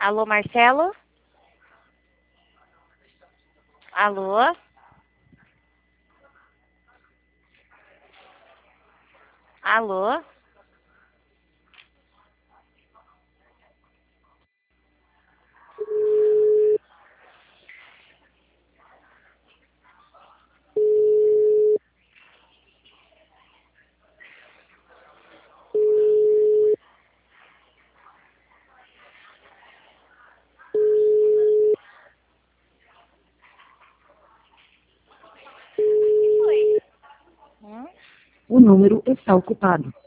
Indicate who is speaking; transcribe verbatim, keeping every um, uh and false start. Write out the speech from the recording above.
Speaker 1: Alô, Marcelo? Alô? Alô? Hum?
Speaker 2: O número está ocupado.